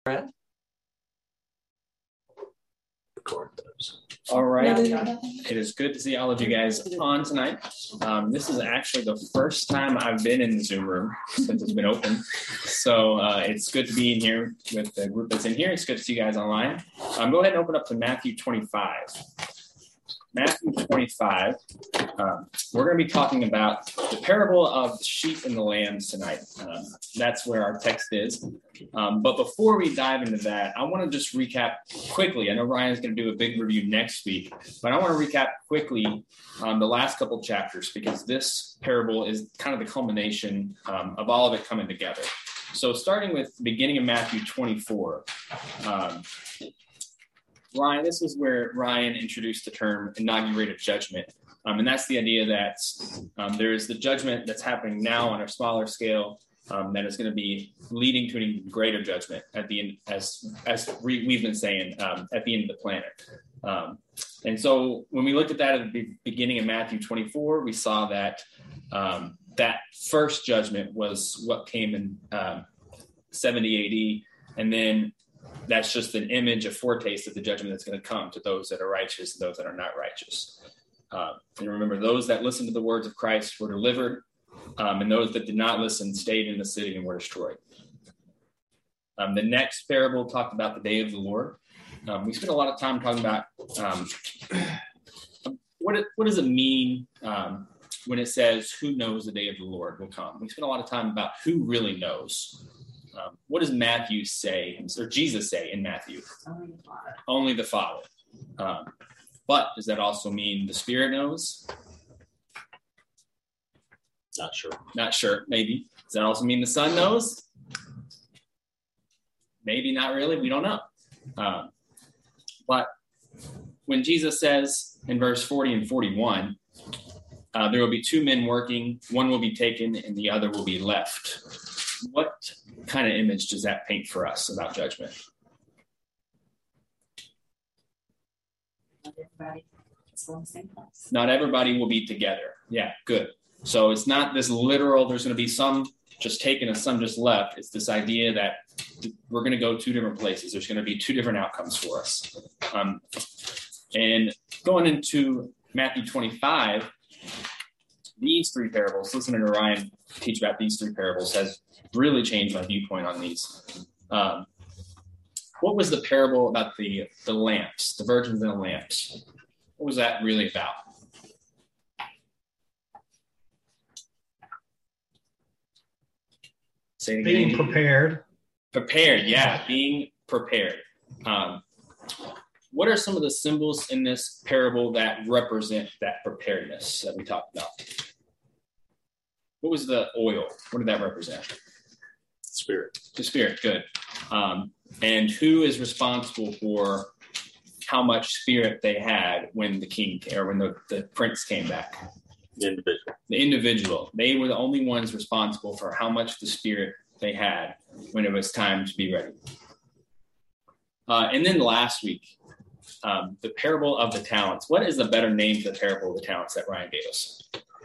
Brad? All right. It is good to see all of you guys on tonight. This is actually the first time I've been in the Zoom room since it's been open. So it's good to be in here with the group that's in here. It's good to see you guys online. Go ahead and open up to Matthew 25. Matthew 25, we're going to be talking about the parable of the sheep and the lambs tonight. That's where our text is. But before we dive into that, I want to just recap quickly. I know Ryan's going to do a big review next week, but I want to recap quickly the last couple chapters because this parable is kind of the culmination of all of it coming together. So starting with the beginning of Matthew 24, Ryan, this is where Ryan introduced the term inaugurated judgment. And that's the idea that there is the judgment that's happening now on a smaller scale that is going to be leading to an even greater judgment at the end, as we've been saying, at the end of the planet. And so when we looked at that at the beginning of Matthew 24, we saw that that first judgment was what came in 70 AD. And then that's just an image, a foretaste of the judgment that's going to come to those that are righteous and those that are not righteous. And remember, those that listened to the words of Christ were delivered, and those that did not listen stayed in the city and were destroyed. The next parable talked about the day of the Lord. We spent a lot of time talking about what does it mean when it says, who knows the day of the Lord will come? We spent a lot of time about who really knows. What does Matthew say, or Jesus say in Matthew? Only the Father. But does that also mean the Spirit knows? Not sure. Maybe. Does that also mean the Son knows? Maybe not really. We don't know. But when Jesus says in verse 40 and 41, there will be two men working, one will be taken and the other will be left. What kind of image does that paint for us about judgment? Not everybody will be together. Yeah, good. So it's not this literal, there's going to be some just taken and some just left. It's this idea that we're going to go two different places. There's going to be two different outcomes for us. And going into Matthew 25, these three parables, listening to Ryan teach about these three parables has really changed my viewpoint on these. What was the parable about the lamps, the virgins and the lamps? What was that really about? Say it again. Being prepared. Prepared, yeah, being prepared. What are some of the symbols in this parable that represent that preparedness that we talked about? What was the oil? What did that represent? Spirit. The Spirit, good. And who is responsible for how much Spirit they had when the king or when the prince came back? The individual. The individual. They were the only ones responsible for how much the Spirit they had when it was time to be ready. And then last week, the parable of the talents. What is the better name for the parable of the talents that Ryan gave us?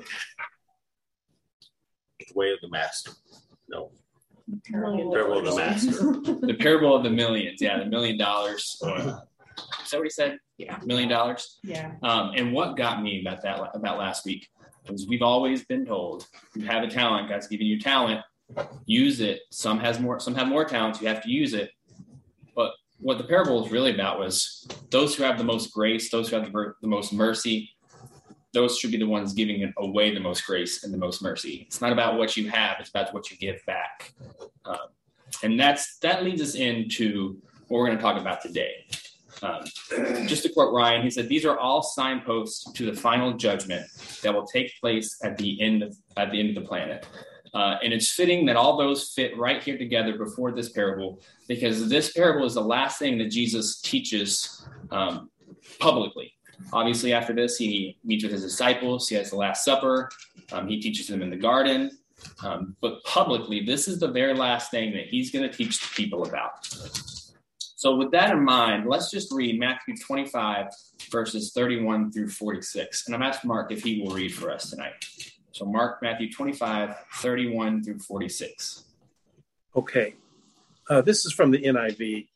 The way of the master. No. Parable of the master. The parable of the millions. Yeah, the $1 million. Is that what he said? Yeah. $1 million? Yeah. And what got me about last week was we've always been told, you have a talent, God's giving you talent, use it. Some have more talents, you have to use it. But what the parable was really about was those who have the most grace, those who have the most mercy, those should be the ones giving away the most grace and the most mercy. It's not about what you have, it's about what you give back. And that leads us into what we're going to talk about today. Just to quote Ryan, he said, these are all signposts to the final judgment that will take place at the end of the planet. And it's fitting that all those fit right here together before this parable, because this parable is the last thing that Jesus teaches publicly. Obviously, after this, he meets with his disciples. He has the Last Supper. He teaches them in the garden. But publicly, this is the very last thing that he's going to teach the people about. So with that in mind, let's just read Matthew 25, verses 31 through 46. And I'm asking Mark if he will read for us tonight. So Mark, Matthew 25, 31 through 46. Okay. This is from the NIV.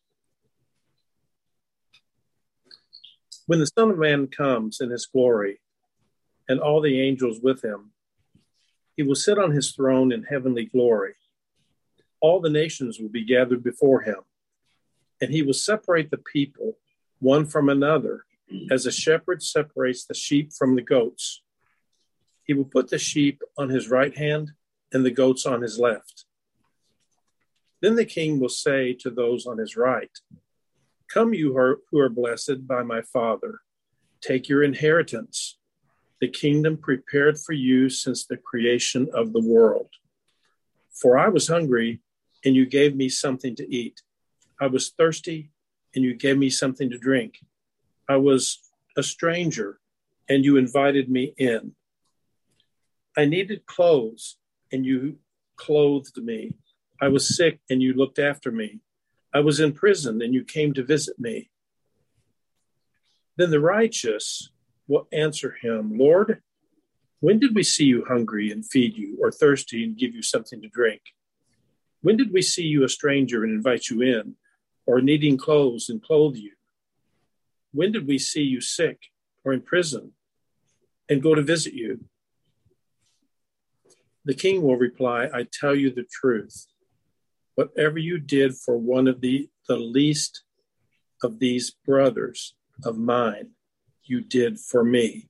When the Son of Man comes in his glory and all the angels with him, he will sit on his throne in heavenly glory. All the nations will be gathered before him, and he will separate the people one from another, as a shepherd separates the sheep from the goats. He will put the sheep on his right hand and the goats on his left. Then the king will say to those on his right, "Come, you who are blessed by my Father, take your inheritance, the kingdom prepared for you since the creation of the world. For I was hungry, and you gave me something to eat. I was thirsty, and you gave me something to drink. I was a stranger, and you invited me in. I needed clothes, and you clothed me. I was sick, and you looked after me. I was in prison, and you came to visit me." Then the righteous will answer him, "Lord, when did we see you hungry and feed you, or thirsty and give you something to drink? When did we see you a stranger and invite you in, or needing clothes and clothe you? When did we see you sick or in prison and go to visit you?" The king will reply, "I tell you the truth. Whatever you did for one of the least of these brothers of mine, you did for me."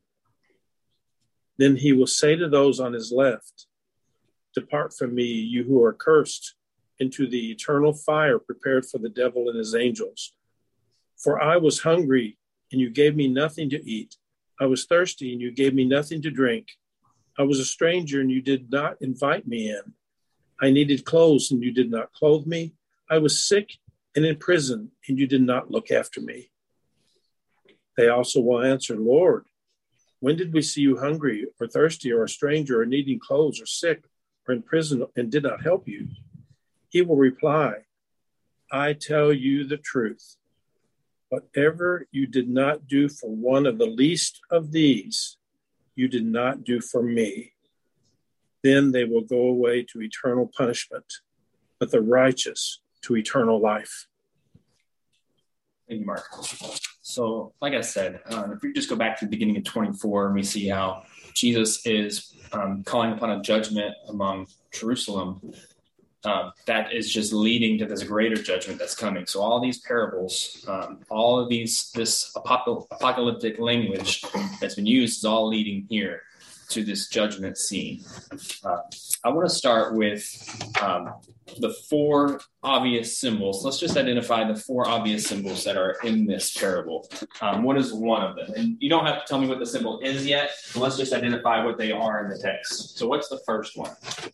Then he will say to those on his left, "Depart from me, you who are cursed, into the eternal fire prepared for the devil and his angels. For I was hungry, and you gave me nothing to eat. I was thirsty, and you gave me nothing to drink. I was a stranger, and you did not invite me in. I needed clothes, and you did not clothe me. I was sick and in prison, and you did not look after me." They also will answer, "Lord, when did we see you hungry or thirsty or a stranger or needing clothes or sick or in prison and did not help you?" He will reply, "I tell you the truth. Whatever you did not do for one of the least of these, you did not do for me." Then they will go away to eternal punishment, but the righteous to eternal life. Thank you, Mark. So, like I said, if we just go back to the beginning of 24 and we see how Jesus is calling upon a judgment among Jerusalem, that is just leading to this greater judgment that's coming. So all these parables, all of this apocalyptic language that's been used is all leading here to this judgment scene. I want to start with the four obvious symbols. Let's just identify the four obvious symbols that are in this parable. What is one of them? And you don't have to tell me what the symbol is yet, but let's just identify what they are in the text. So what's the first one?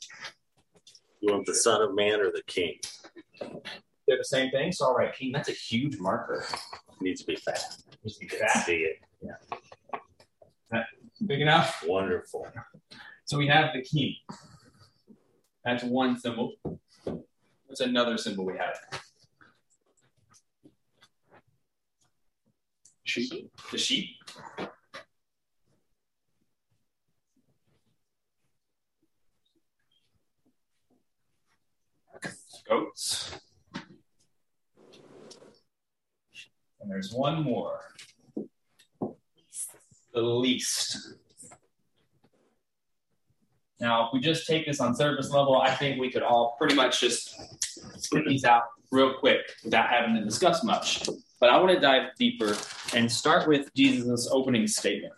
You want the Son of Man or the King? They're the same thing? So all right, King, that's a huge marker. Needs to be fat. Needs to be fat. See it. Yeah. Big enough? Wonderful. So we have the King. That's one symbol. What's another symbol we have? Sheep. The sheep. Goats. And there's one more. The least. Now, if we just take this on surface level, I think we could all pretty much just spit these out real quick without having to discuss much. But I want to dive deeper and start with Jesus' opening statement.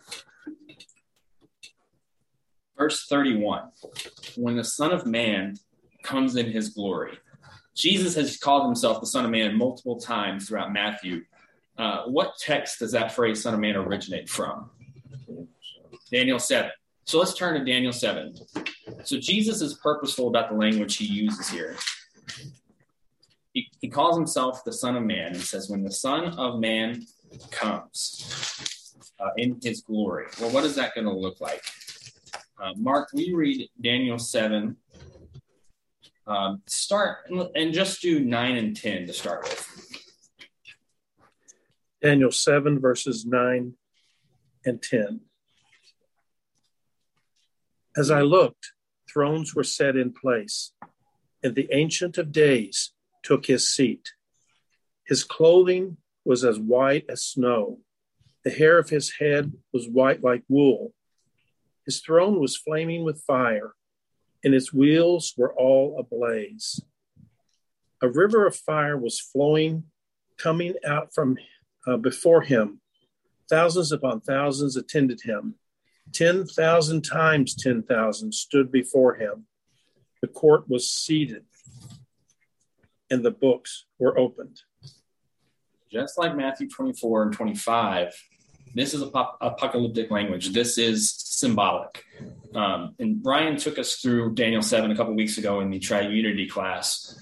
Verse 31, when the Son of Man comes in his glory. Jesus has called himself the Son of Man multiple times throughout Matthew. What text does that phrase Son of Man originate from? Daniel 7. So let's turn to Daniel 7. So Jesus is purposeful about the language he uses here. He calls himself the Son of Man. He says, when the Son of Man comes in his glory. Well, what is that going to look like? Mark, we read Daniel 7. Start and just do 9 and 10 to start with. Daniel 7, verses 9 and 10. As I looked, thrones were set in place, and the Ancient of Days took his seat. His clothing was as white as snow. The hair of his head was white like wool. His throne was flaming with fire, and its wheels were all ablaze. A river of fire was flowing, coming out from before him. Thousands upon thousands attended him. 10,000 times 10,000 stood before him. The court was seated, and the books were opened. Just like Matthew 24 and 25, this is apocalyptic language. This is symbolic. And Brian took us through Daniel 7 a couple weeks ago in the Triunity class.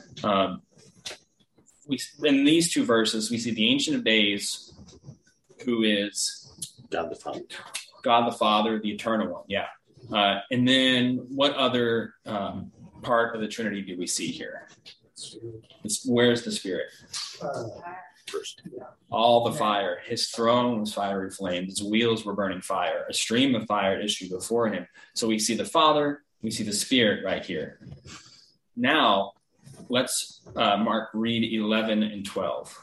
In these two verses, we see the Ancient of Days, who is God the Father. God the Father, the Eternal One. Yeah. And then what other part of the Trinity do we see here? Where's the Spirit? First. All the fire. His throne was fiery flame. His wheels were burning fire. A stream of fire issued before him. So we see the Father. We see the Spirit right here. Now, let's Mark read 11 and 12.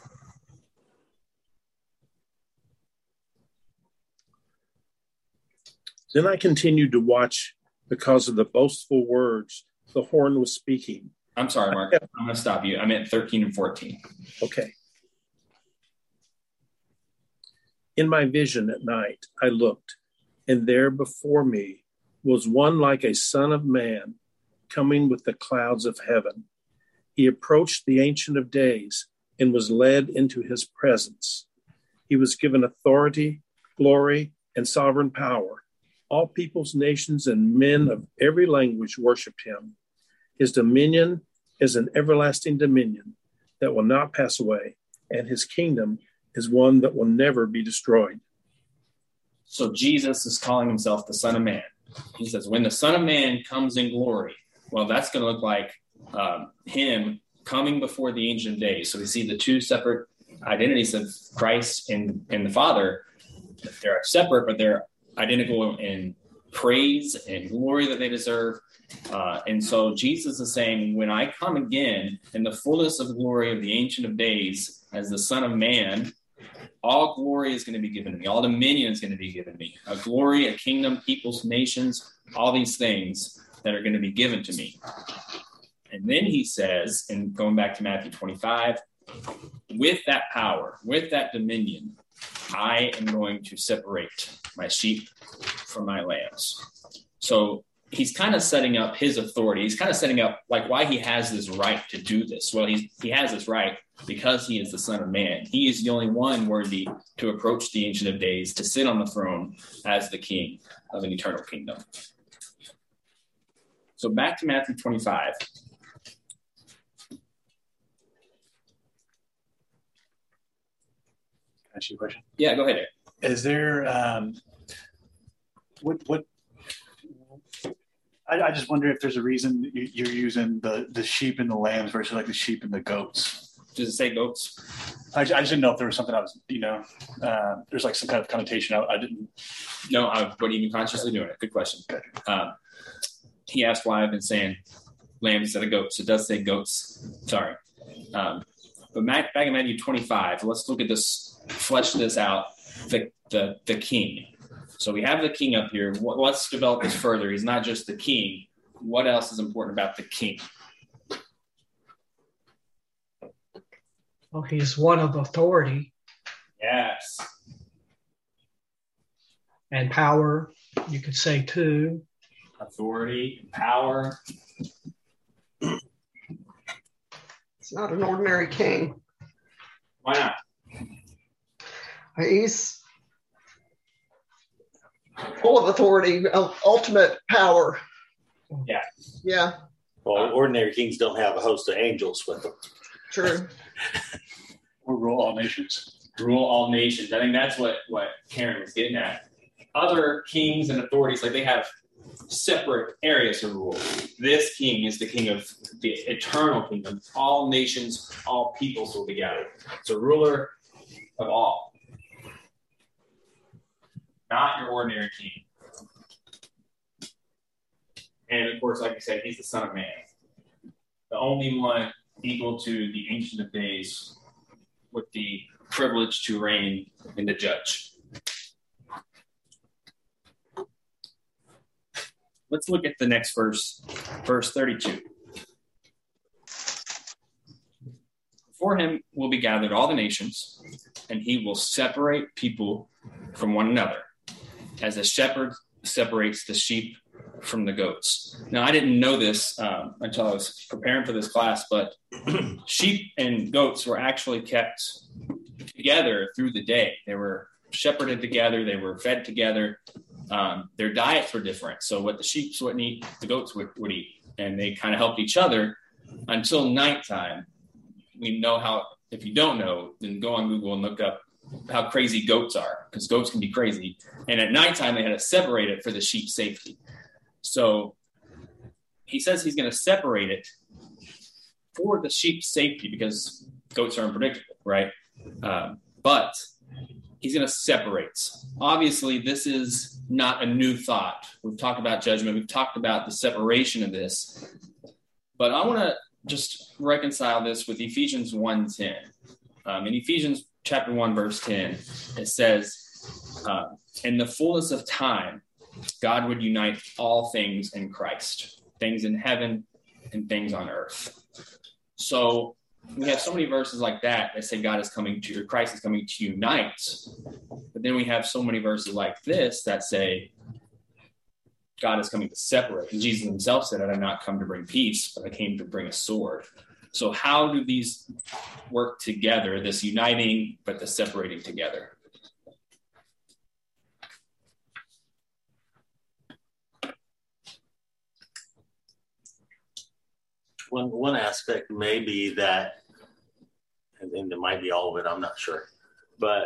Then I continued to watch because of the boastful words the horn was speaking. I'm sorry, Mark. I'm going to stop you. I meant 13 and 14. Okay. In my vision at night, I looked, and there before me was one like a son of man coming with the clouds of heaven. He approached the Ancient of Days and was led into his presence. He was given authority, glory, and sovereign power. All peoples, nations, and men of every language worshiped him. His dominion is an everlasting dominion that will not pass away, and his kingdom is one that will never be destroyed. So Jesus is calling himself the Son of Man. He says, when the Son of Man comes in glory, well, that's going to look like him coming before the Ancient of Days. So we see the two separate identities of Christ and the Father. They're separate, but they're identical in praise and glory that they deserve. And so Jesus is saying, when I come again in the fullness of glory of the Ancient of Days as the Son of Man, all glory is going to be given to me. All dominion is going to be given to me. A glory, a kingdom, peoples, nations, all these things that are going to be given to me. And then he says, and going back to Matthew 25, with that power, with that dominion, I am going to separate my sheep from my lambs. So he's kind of setting up his authority. He's kind of setting up like why he has this right to do this. Well, he has this right because he is the Son of Man. He is the only one worthy to approach the Ancient of Days, to sit on the throne as the king of an eternal kingdom. So back to Matthew 25. Ask you a question. Yeah, go ahead. Is there I just wonder if there's a reason you're using the sheep and the lambs versus like the sheep and the goats. Does it say goats? I just didn't know if there was something I was, there's like some kind of connotation. I didn't. No, I wasn't even consciously doing it. Good question. He asked why I've been saying lambs instead of goats. It does say goats. Sorry. But back in Matthew 25, let's look at this, flesh this out, the king. So we have the king up here. Let's develop this further. He's not just the king. What else is important about the king? Well, he's one of authority. Yes. And power, you could say too. Authority and power. It's not an ordinary king. Why not? He's full of authority, ultimate power. Yeah. Yeah. Well, ordinary kings don't have a host of angels with them. True. Or rule all nations. Rule all nations. I think that's what Karen was getting at. Other kings and authorities, like they have separate areas to rule. This king is the king of the eternal kingdom. All nations, all peoples will be gathered. It's a ruler of all. Not your ordinary king. And of course, like you said, he's the Son of Man. The only one equal to the Ancient of Days with the privilege to reign and to judge. Let's look at the next verse, verse 32. Before him will be gathered all the nations, and he will separate people from one another, as a shepherd separates the sheep from the goats. Now, I didn't know this until I was preparing for this class, but sheep and goats were actually kept together through the day. They were shepherded together. They were fed together. Their diets were different. So what the sheep wouldn't eat, the goats would eat. And they kind of helped each other until nighttime. We know how, if you don't know, then go on Google and look up how crazy goats are, because goats can be crazy. And at nighttime, they had to separate it for the sheep's safety. So he says he's going to separate it for the sheep's safety, because goats are unpredictable, right? But he's going to separate. Obviously, this is not a new thought. We've talked about judgment. We've talked about the separation of this. But I want to just reconcile this with Ephesians 1:10. In Ephesians chapter 1, verse 10, it says, in the fullness of time, God would unite all things in Christ, things in heaven and things on earth. So we have so many verses like that say God is coming to, or Christ is coming to unite. But then we have so many verses like this that say God is coming to separate. And Jesus himself said, I did not come to bring peace, but I came to bring a sword. So how do these work together, this uniting, but the separating together? One aspect may be that, and it might be all of it, I'm not sure, but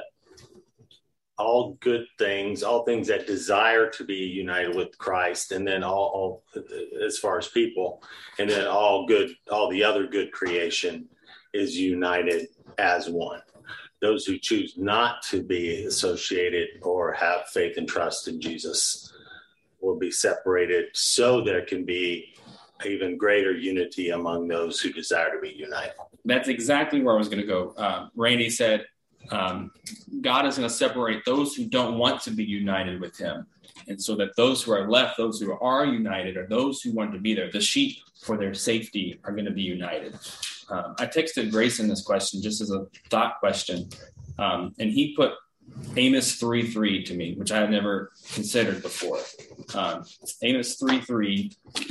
all good things, all things that desire to be united with Christ, and then all as far as people, and then all the other good creation is united as one. Those who choose not to be associated or have faith and trust in Jesus will be separated, so there can be even greater unity among those who desire to be united. That's exactly where I was going to go. Randy said, God is going to separate those who don't want to be united with him. And so that those who are left, those who are united, are those who want to be there. The sheep, for their safety, are going to be united. I texted Grayson this question just as a thought question. And he put Amos 3:3 to me, which I had never considered before. Amos 3:3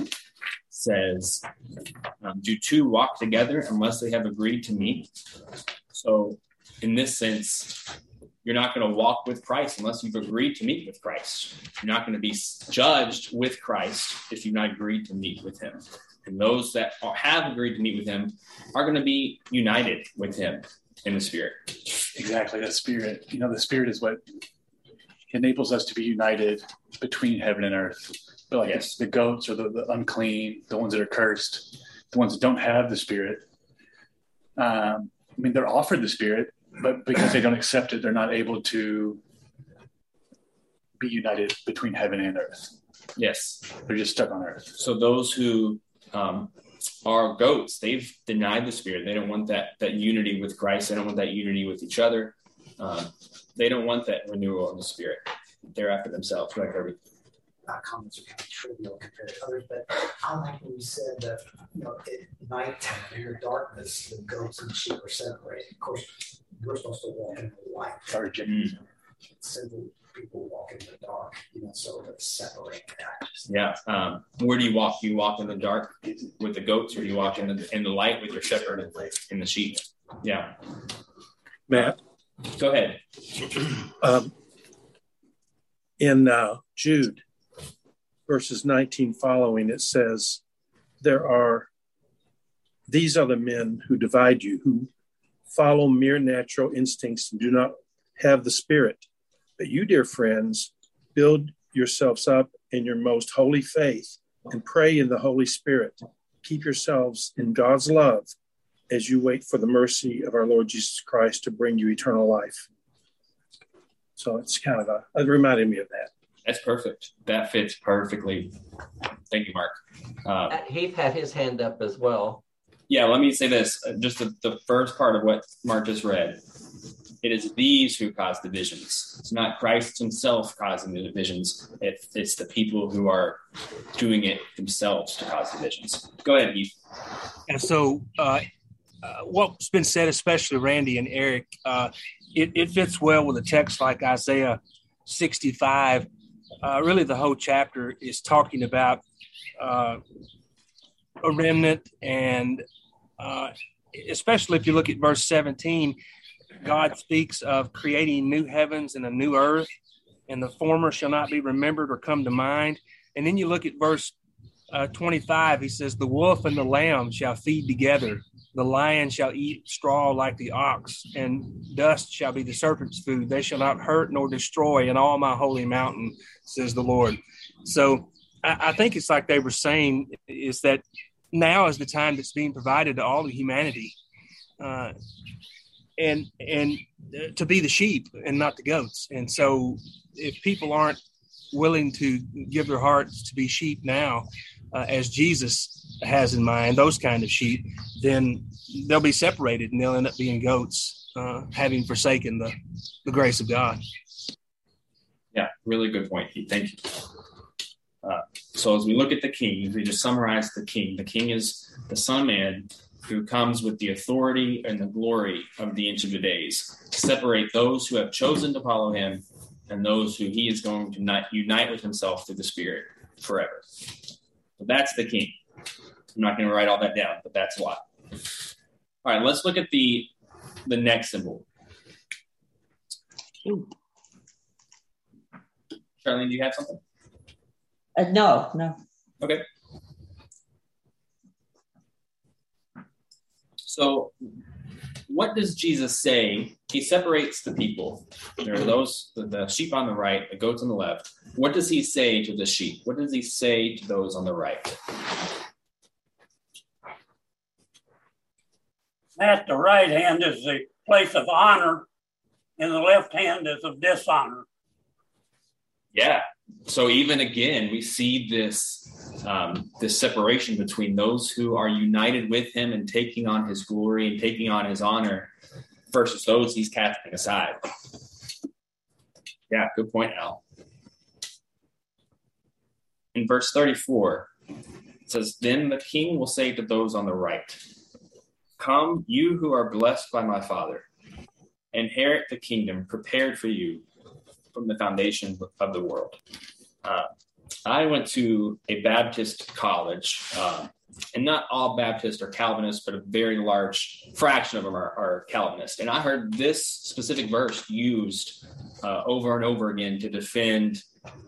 says, do two walk together unless they have agreed to meet? So in this sense, you're not going to walk with Christ unless you've agreed to meet with Christ. You're not going to be judged with Christ if you've not agreed to meet with him. And those that have agreed to meet with him are going to be united with him in the Spirit. Exactly, that Spirit. The Spirit is what enables us to be united between heaven and earth. But like yes. The goats or the unclean, the ones that are cursed, the ones that don't have the Spirit. They're offered the Spirit, but because they don't accept it, they're not able to be united between heaven and earth. Yes. They're just stuck on earth. So those who are goats, they've denied the Spirit. They don't want that unity with Christ. They don't want that unity with each other. They don't want that renewal of the Spirit. They're after themselves, like everything. Comments are kind of trivial compared to others, but I like when you said that, at nighttime, in darkness, the goats and sheep are separated. Of course, we're supposed to walk in the light. Simple people walk in the dark, so to separate that. Yeah. Where do you walk? Do you walk in the dark with the goats, or do you walk in the light with your shepherd and the sheep? Yeah. Matt? Go ahead. In Jude, verses 19 following, it says, these are the men who divide you, who follow mere natural instincts and do not have the Spirit. But you, dear friends, build yourselves up in your most holy faith and pray in the Holy Spirit. Keep yourselves in God's love as you wait for the mercy of our Lord Jesus Christ to bring you eternal life. So it's kind of it reminded me of that. That's perfect. That fits perfectly. Thank you, Mark. Heath had his hand up as well. Yeah, let me say this. Just the first part of what Mark just read. It is these who cause divisions. It's not Christ himself causing the divisions. It's the people who are doing it themselves to cause divisions. Go ahead, Heath. And so what's been said, especially Randy and Eric, it fits well with a text like Isaiah 65. Really, the whole chapter is talking about a remnant, and especially if you look at verse 17, God speaks of creating new heavens and a new earth, and the former shall not be remembered or come to mind. And then you look at verse 25, he says, the wolf and the lamb shall feed together. The lion shall eat straw like the ox, and dust shall be the serpent's food. They shall not hurt nor destroy in all my holy mountain, says the Lord. So I think it's like they were saying, is that now is the time that's being provided to all of humanity. And to be the sheep and not the goats. And so if people aren't willing to give their hearts to be sheep now, as Jesus has in mind, those kind of sheep, then they'll be separated and they'll end up being goats, having forsaken the grace of God. Yeah, really good point, Heath. Thank you. So as we look at the king, we just summarize the king. The king is the Son of Man, who comes with the authority and the glory of the Ancient of Days to separate those who have chosen to follow him and those who he is going to unite with himself through the Spirit forever. So that's the king. I'm not going to write all that down, but that's a lot. All right, let's look at the next symbol. Charlene, do you have something? No. Okay. So what does Jesus say? He separates the people. There are those, the sheep on the right, the goats on the left. What does he say to the sheep? What does he say to those on the right? At the right hand is the place of honor, and the left hand is of dishonor. Yeah. So even again, we see this separation between those who are united with him and taking on his glory and taking on his honor versus those he's casting aside. Yeah, good point, Al. In verse 34, it says, then the king will say to those on the right, come, you who are blessed by my Father, inherit the kingdom prepared for you from the foundation of the world. I went to a Baptist college, and not all Baptists are Calvinists, but a very large fraction of them are Calvinists. And I heard this specific verse used over and over again to defend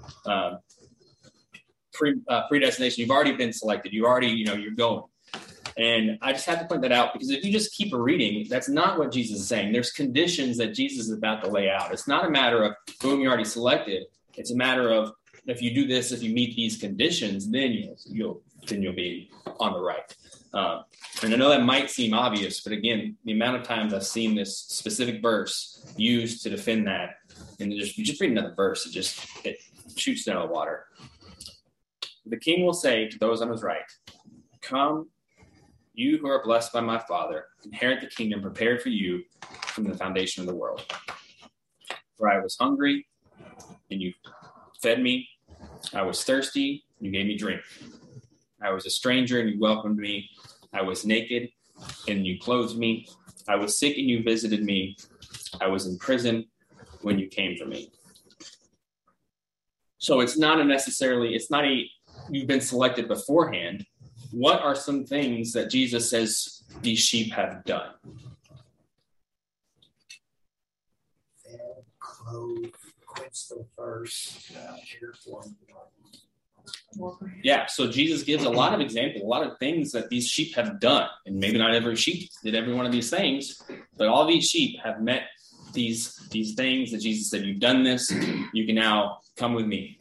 predestination. You've already been selected. You already, you're going. And I just had to point that out because if you just keep reading, that's not what Jesus is saying. There's conditions that Jesus is about to lay out. It's not a matter of whom you already selected. It's a matter of if you do this, if you meet these conditions, then you'll be on the right. And I know that might seem obvious, but again, the amount of times I've seen this specific verse used to defend that, and you just read another verse, it shoots down the water. The king will say to those on his right, come, you who are blessed by my Father, inherit the kingdom prepared for you from the foundation of the world. For I was hungry, and you fed me. I was thirsty, and you gave me drink. I was a stranger, and you welcomed me. I was naked, and you clothed me. I was sick, and you visited me. I was in prison when you came for me. So it's not you've been selected beforehand. What are some things that Jesus says these sheep have done? Fed, clothed, quenched the thirst, cared for them. Yeah, so Jesus gives a lot of examples, a lot of things that these sheep have done. And maybe not every sheep did every one of these things, but all these sheep have met these things that Jesus said, you've done this, you can now come with me.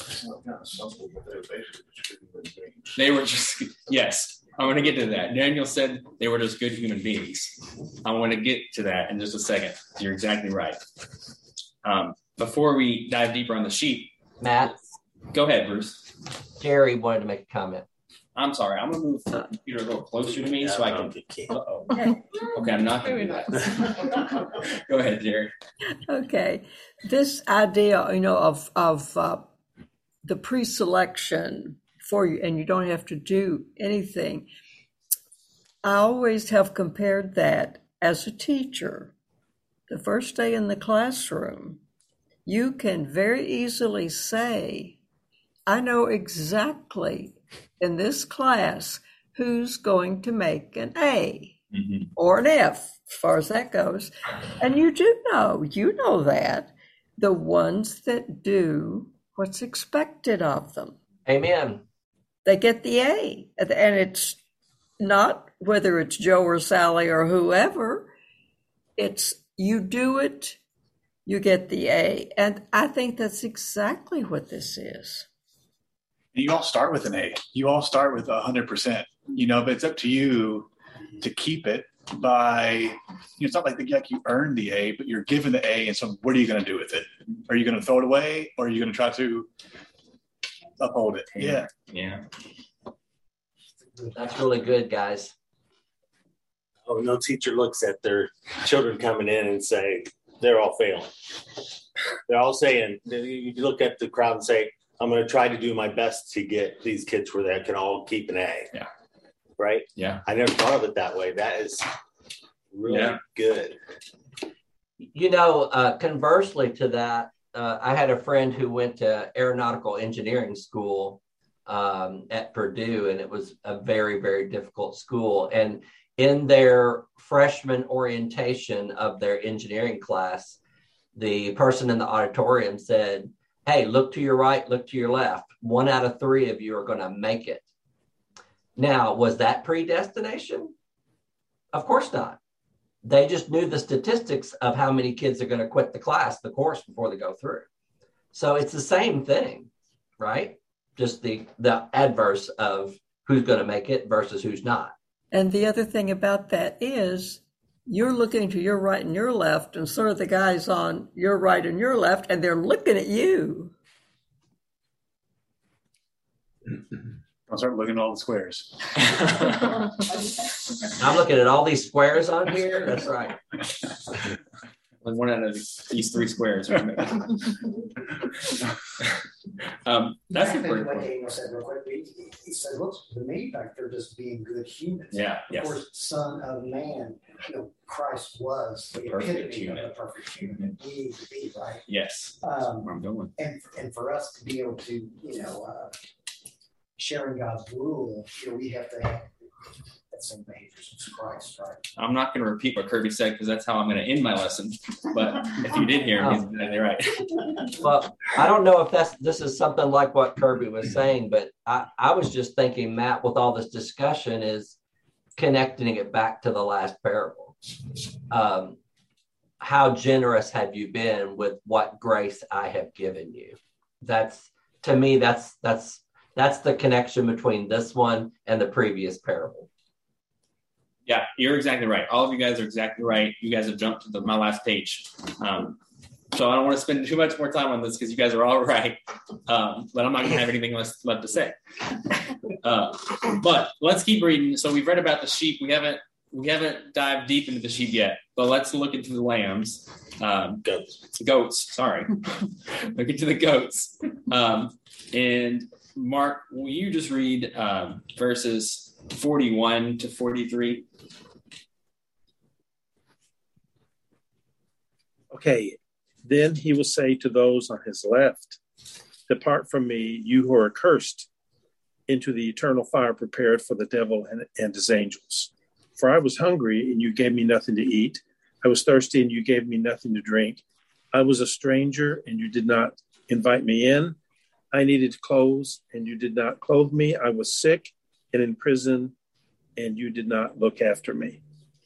They were just, yes, I want to get to that. Daniel said they were just good human beings. I want to get to that in just a second. You're exactly right. Before we dive deeper on the sheep, Matt, go ahead, Bruce. Jerry wanted to make a comment. I'm sorry. I'm gonna move the computer a little closer to me so I can. Uh-oh. Okay, I'm not gonna do that. Go ahead, Jerry. Okay, this idea, of the pre-selection for you, and you don't have to do anything. I always have compared that as a teacher. The first day in the classroom, you can very easily say, I know exactly in this class who's going to make an A or an F, as far as that goes. And you know that, the ones that do what's expected of them. Amen. They get the A. And it's not whether it's Joe or Sally or whoever, it's you do it, you get the A. And I think that's exactly what this is. You all start with an A. You all start with 100%, but it's up to you to keep it by, it's not like you earned the A, but you're given the A. And so what are you going to do with it? Are you going to throw it away, or are you going to try to uphold it? Yeah. Yeah. That's really good, guys. Oh, no teacher looks at their children coming in and say, they're all failing. They're all saying, you look at the crowd and say, I'm going to try to do my best to get these kids where they can all keep an A. Yeah. Right? Yeah. I never thought of it that way. That is really good. Conversely to that, I had a friend who went to aeronautical engineering school at Purdue, and it was a very, very difficult school. And in their freshman orientation of their engineering class, the person in the auditorium said, hey, look to your right, look to your left. 1 out of 3 of you are going to make it. Now, was that predestination? Of course not. They just knew the statistics of how many kids are going to quit the course before they go through. So it's the same thing, right? Just the adverse of who's going to make it versus who's not. And the other thing about that is you're looking to your right and your left, and so are the guys on your right and your left, and they're looking at you. I'll start looking at all the squares. I'm looking at all these squares on here. That's right. Like 1 out of these 3 squares. That's important. What Daniel said real quick, he said, looks to me like they're just being good humans. Yeah. Of course, Son of Man, Christ was the perfect epitome of the perfect human we need to be, right? Yes. That's where I'm going. And for us to be able to, sharing God's rule, we have to have that same behaviors as Christ, right? I'm not going to repeat what Kirby said because that's how I'm going to end my lesson. But if you did hear him, he's exactly right. Well, I don't know if this is something like what Kirby was saying, but I was just thinking, Matt, with all this discussion, is connecting it back to the last parable. How generous have you been with what grace I have given you? That's, to me, that's the connection between this one and the previous parable. Yeah, you're exactly right. All of you guys are exactly right. You guys have jumped to my last page. So I don't want to spend too much more time on this because you guys are all right. But I'm not going to have anything left to say. But let's keep reading. So we've read about the sheep. We haven't dived deep into the sheep yet. But let's look into the lambs. Goats. Sorry. Look into the goats. And Mark, will you just read verses 41 to 43? Okay, then he will say to those on his left, depart from me, you who are cursed, into the eternal fire prepared for the devil and his angels. For I was hungry, and you gave me nothing to eat. I was thirsty, and you gave me nothing to drink. I was a stranger, and you did not invite me in. I needed clothes, and you did not clothe me. I was sick and in prison, and you did not look after me.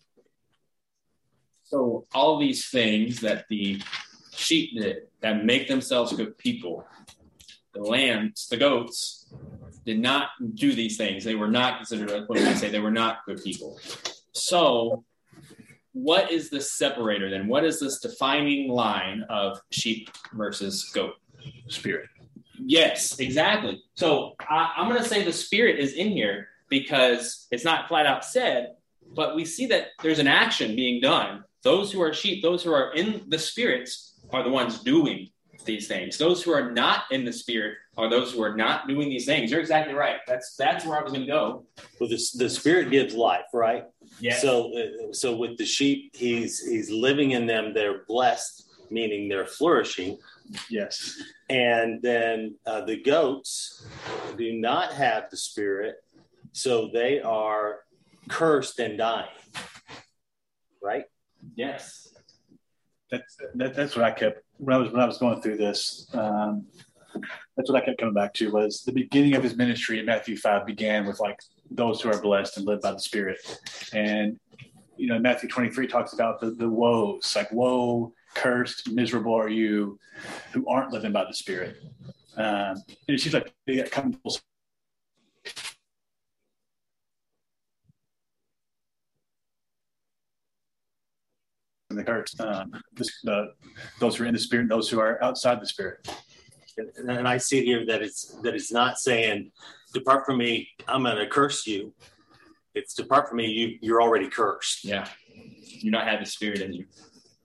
So all these things that the sheep did that make themselves good people, the lambs, the goats, did not do these things. They were not considered, what did I say? They were not good people. So what is the separator then? What is this defining line of sheep versus goat? Spirit. Yes, exactly. So I'm going to say the Spirit is in here because it's not flat out said, but we see that there's an action being done. Those who are sheep, those who are in the spirits are the ones doing these things. Those who are not in the Spirit are those who are not doing these things. You're exactly right. That's where I was going to go. Well, the Spirit gives life, right? Yes. So with the sheep, he's living in them. They're blessed, meaning they're flourishing. Yes. And then the goats do not have the Spirit, so they are cursed and dying. Right? Yes. That's what I kept when I was going through this. That's what I kept coming back to was the beginning of his ministry in Matthew 5 began with like those who are blessed and live by the Spirit. And, Matthew 23 talks about the woes, like woe, cursed, miserable are you who aren't living by the Spirit. And it seems like they got coming full the curse. Those who are in the Spirit and those who are outside the Spirit. And I see here that it's not saying, depart from me, I'm going to curse you. It's depart from me, you're already cursed. Yeah. You not have the Spirit in you.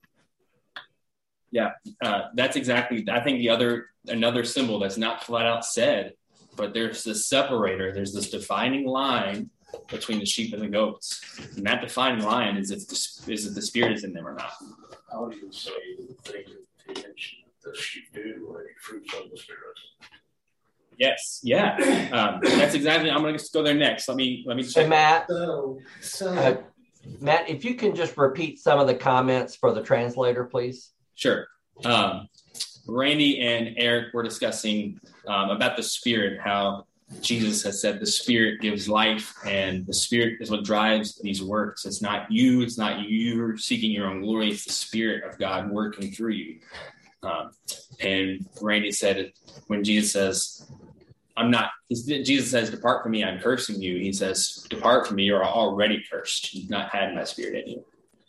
Yeah. That's exactly, I think another symbol that's not flat out said, but there's this separator, there's this defining line between the sheep and the goats. And that defining line is if the Spirit is in them or not. I would even say the things that the sheep do are fruits of the Spirit. Yes. Yeah. That's exactly. I'm going to go there next. Let me. Hey, Matt. So Matt, if you can just repeat some of the comments for the translator, please. Sure. Randy and Eric were discussing about the Spirit, how Jesus has said the Spirit gives life, and the Spirit is what drives these works. It's not you. It's not you seeking your own glory. It's the Spirit of God working through you. And Randy said when Jesus says, Jesus says, depart from me, I'm cursing you. He says, depart from me, you're already cursed. You've not had my Spirit in you.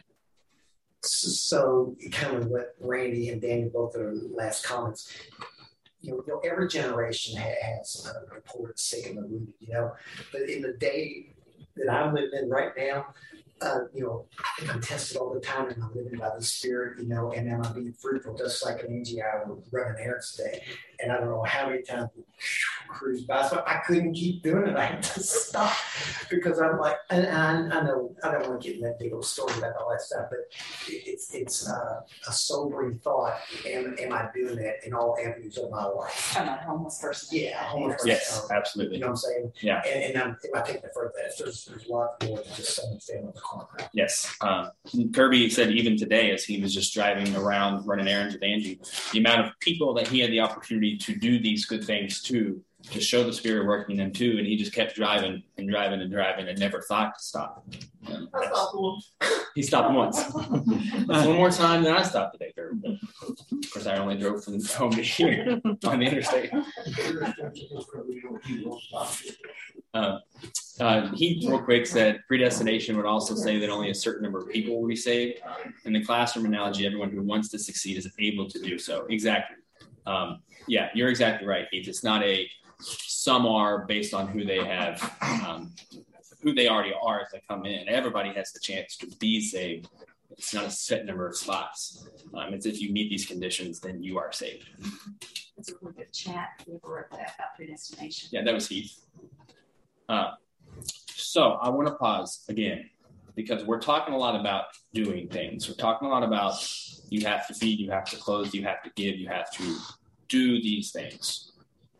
So kind of what Randy and Daniel both their last comments, every generation has a poor and sick and the wounded, but in the day that I'm living in right now, I think I'm tested all the time and I'm living by the Spirit, and then I'm being fruitful, just like an Angie I was running errands today. And I don't know how many times we cruised by. So I couldn't keep doing it. I had to stop because I'm like, and I know I don't want to get in that big old story about all that stuff, but it's a sobering thought. Am I doing that in all avenues of my life? I'm a homeless person. Yeah, a homeless person. Yes, absolutely. You know what I'm saying? Yeah. And if I take it further, there's a lot more than just someone standing on the corner. Yes. Kirby said even today, as he was just driving around running errands with Angie, the amount of people that he had the opportunity to do these good things to show the Spirit working in them too, and he just kept driving and driving and driving and never thought to stop. He stopped once. That's one more time than I stopped today, Kirby. Of course, I only drove from home to here on the interstate. He real quick said predestination would also say that only a certain number of people will be saved. In the classroom analogy, everyone who wants to succeed is able to do so. Exactly. Yeah, you're exactly right, Keith. It's not some are based on who they have, who they already are as they come in. Everybody has the chance to be saved. It's not a set number of spots. It's if you meet these conditions, then you are saved. It's a really good chat. We wrote that about predestination. Yeah, that was Heath. So I want to pause again because we're talking a lot about doing things. We're talking a lot about you have to feed, you have to clothe, you have to give, you have to do these things.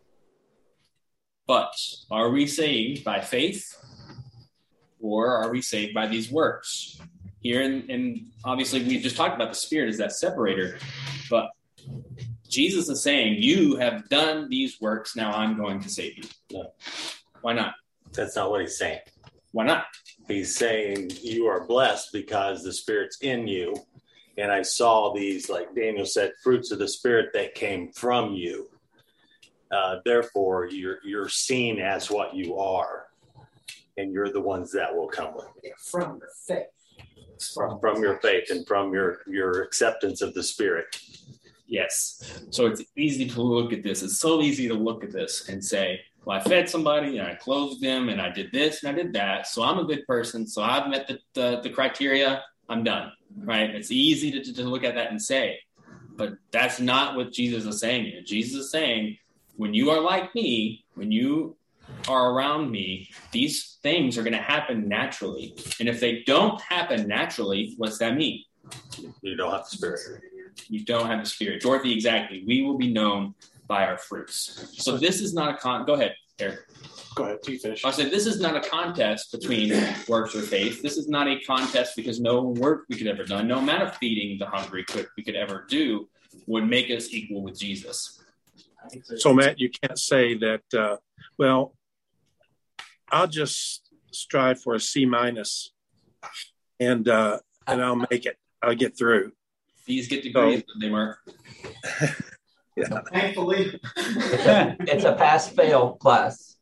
But are we saved by faith or are we saved by these works? Here, and obviously we just talked about the Spirit as that separator, but Jesus is saying, you have done these works, now I'm going to save you. No. Why not? That's not what he's saying. Why not? He's saying you are blessed because the Spirit's in you. And I saw these, like Daniel said, fruits of the Spirit that came from you. Therefore, you're seen as what you are. And you're the ones that will come with it. From your faith. From your faith and from your acceptance of the Spirit. Yes. So it's easy to look at this. It's so easy to look at this and say, well, I fed somebody and I clothed them and I did this and I did that. So I'm a good person. So I've met the criteria. I'm done. Right? It's easy to look at that and say, but that's not what Jesus is saying here. Jesus is saying, when you are like me, when you are around me, these things are going to happen naturally. And if they don't happen naturally, what's that mean? You don't have the Spirit. You don't have the Spirit. Dorothy, exactly. We will be known by our fruits. So this is not a go ahead, Eric. Go ahead. You finish. I said this is not a contest between works or faith. This is not a contest because no work we could ever done, no amount of feeding the hungry we could ever do would make us equal with Jesus. So, Matt, you can't say that, well, I'll just strive for a C- and I'll make it. I'll get through. These get degrees, don't they, Mark? Yeah. Thankfully. It's a pass-fail class.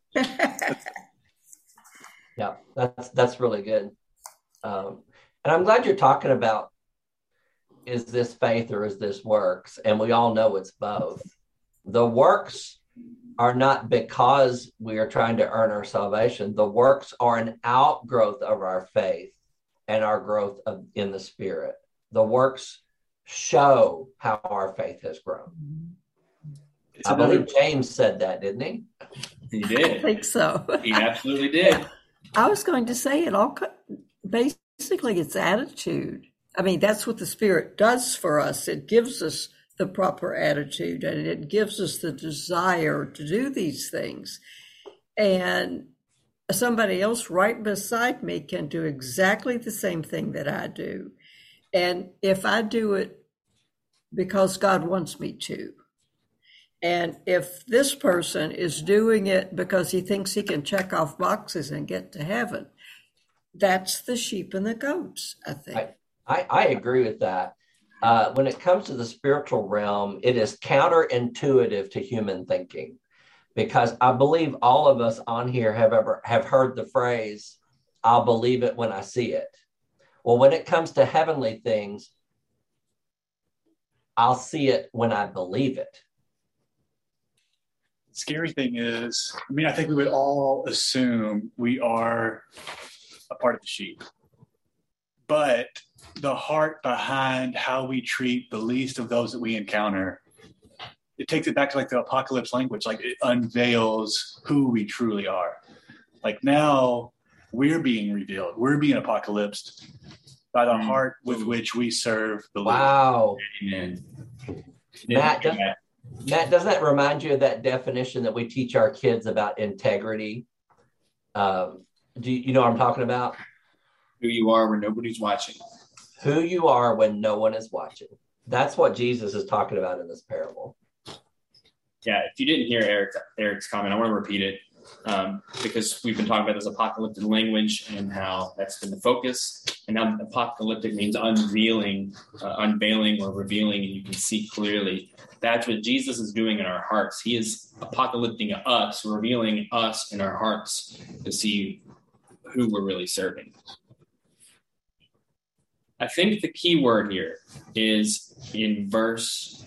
Yeah, that's really good. And I'm glad you're talking about, is this faith or is this works? And we all know it's both. The works are not because we are trying to earn our salvation. The works are an outgrowth of our faith and our growth in the Spirit. The works show how our faith has grown. I believe James said that, didn't he? He did. I think so. He absolutely did. I was going to say it all. Basically, it's attitude. I mean, that's what the Spirit does for us. It gives us the proper attitude, and it gives us the desire to do these things. And somebody else right beside me can do exactly the same thing that I do. And if I do it because God wants me to, and if this person is doing it because he thinks he can check off boxes and get to heaven, that's the sheep and the goats, I think. I agree with that. When it comes to the spiritual realm, it is counterintuitive to human thinking, because I believe all of us on here have heard the phrase, "I'll believe it when I see it." Well, when it comes to heavenly things, I'll see it when I believe it. Scary thing is, I think we would all assume we are a part of the sheep, but the heart behind how we treat the least of those that we encounter, it takes it back to like the apocalypse language. Like, it unveils who we truly are. Like, now we're being revealed. We're being apocalypsed by the heart with which we serve the Lord. Wow. Amen. Matt, doesn't that remind you of that definition that we teach our kids about integrity? Do you know what I'm talking about? Who you are when nobody's watching. Who you are when no one is watching. That's what Jesus is talking about in this parable. Yeah, if you didn't hear Eric's comment, I want to repeat it, because we've been talking about this apocalyptic language and how that's been the focus. And now apocalyptic means unveiling or revealing, and you can see clearly. That's what Jesus is doing in our hearts. He is apocalypting us, revealing us in our hearts to see who we're really serving. I think the key word here is in verse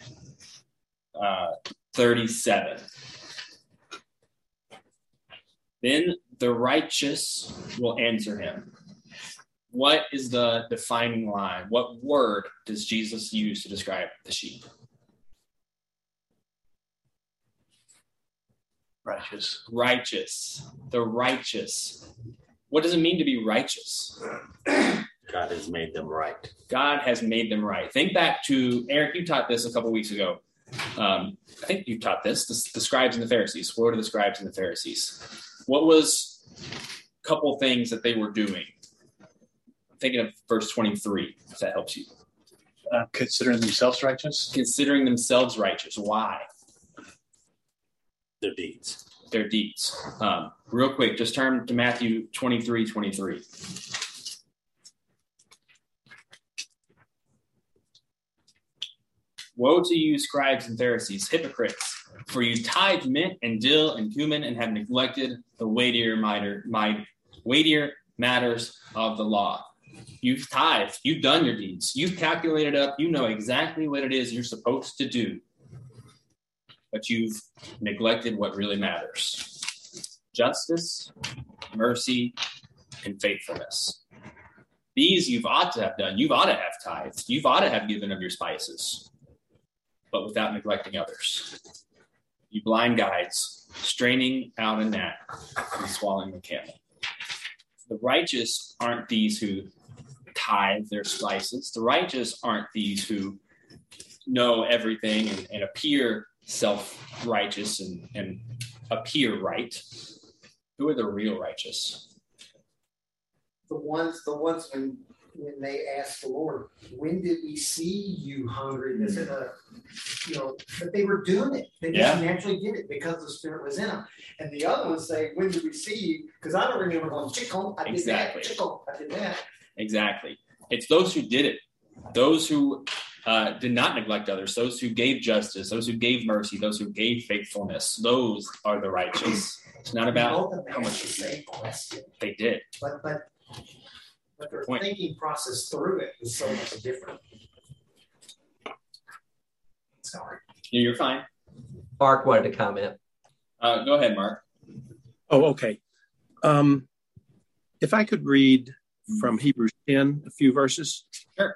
37. Then the righteous will answer him. What is the defining line? What word does Jesus use to describe the sheep? Righteous. Righteous. The righteous. What does it mean to be righteous? God has made them right. God has made them right. Think back to, Eric, you taught this a couple weeks ago. I think you taught this, the scribes and the Pharisees. What are the scribes and the Pharisees? What was a couple things that they were doing? I'm thinking of verse 23, if that helps you. Considering themselves righteous? Considering themselves righteous. Why? Their deeds. Their deeds. Real quick, just turn to Matthew 23:23. Woe to you, scribes and Pharisees, hypocrites, for you tithe mint and dill and cumin and have neglected the weightier matters of the law, You've tithed. You've done your deeds. You've calculated up. You know exactly what it is you're supposed to do. But you've neglected what really matters. Justice, mercy, and faithfulness. These you've ought to have done. You've ought to have tithed. You've ought to have given of your spices, but without neglecting others. You blind guides, straining out a gnat and swallowing a camel. The righteous aren't these who tithe their spices. The righteous aren't these who know everything and appear self-righteous and appear right. Who are the real righteous? The ones when they asked the Lord, when did we see you hungry? But they were doing it. They just naturally did it because the Spirit was in them. And the other ones say, when did we see you? Because I don't remember going, chickle, I did that, chickle, I did that. Exactly. It's those who did it. Those who did not neglect others. Those who gave justice. Those who gave mercy. Those who gave faithfulness. Those are the righteous. It's not about how much they did. But their thinking process through it was so much different. Sorry. Yeah, you're fine. Mark wanted to comment. Go ahead, Mark. Oh, okay. If I could read from Hebrews 10, a few verses. Sure.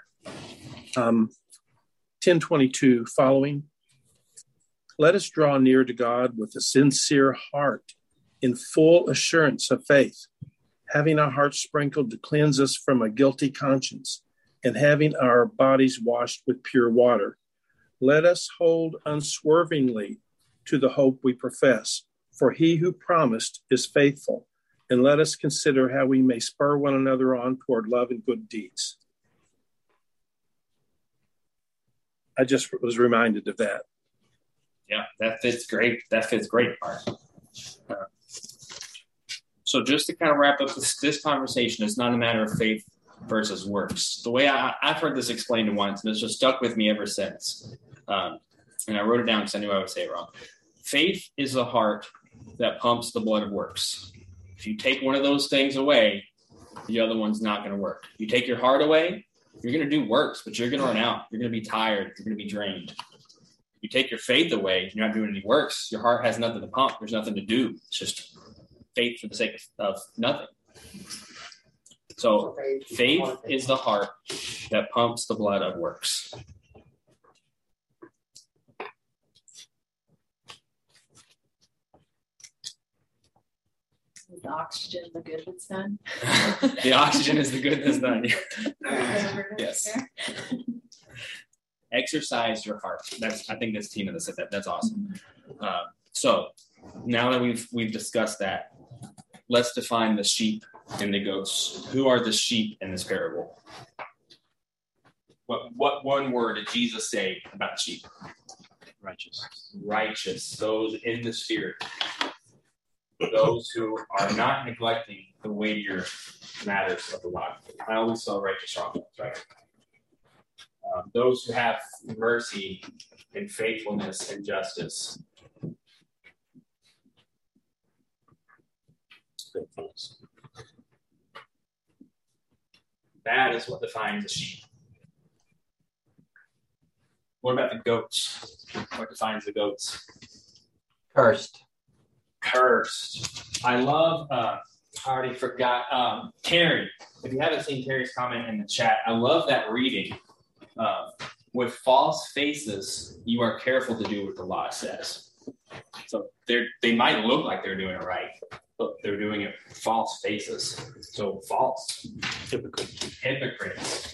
10:22 following. Let us draw near to God with a sincere heart in full assurance of faith, having our hearts sprinkled to cleanse us from a guilty conscience, and having our bodies washed with pure water. Let us hold unswervingly to the hope we profess, for he who promised is faithful. And let us consider how we may spur one another on toward love and good deeds. I just was reminded of that. Yeah, that fits great. That fits great, Mark. So just to kind of wrap up this conversation, it's not a matter of faith versus works. The way I've heard this explained once, and it's just stuck with me ever since. And I wrote it down because I knew I would say it wrong. Faith is the heart that pumps the blood of works. If you take one of those things away, the other one's not going to work. You take your heart away, you're going to do works, but you're going to run out. You're going to be tired. You're going to be drained. If you take your faith away, you're not doing any works. Your heart has nothing to pump. There's nothing to do. It's just faith for the sake of nothing. So faith is the heart that pumps the blood of works. Is the oxygen the good that's done? The oxygen is the good that's done. Yes. Exercise your heart. I think that's Tina that said that. That's awesome. So now that we've discussed that, let's define the sheep and the goats. Who are the sheep in this parable? What one word did Jesus say about the sheep? Righteous. Righteous. Those in the Spirit. Those who are not neglecting the weightier matters of the life. I always saw righteous wrong, right? Those who have mercy and faithfulness and justice. That is what defines a sheep. What about the goats? What defines the goats? Cursed. I love, I already forgot, Terry. If you haven't seen Terry's comment in the chat, I love that reading. With false faces, you are careful to do what the law says. So they might look like they're doing it right, but they're doing it with false faces. So false. Hypocrites.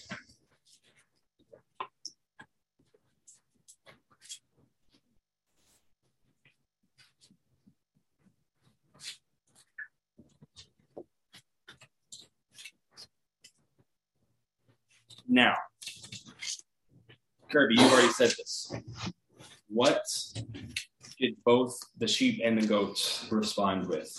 Now, Kirby, you already said this. What did both the sheep and the goats respond with?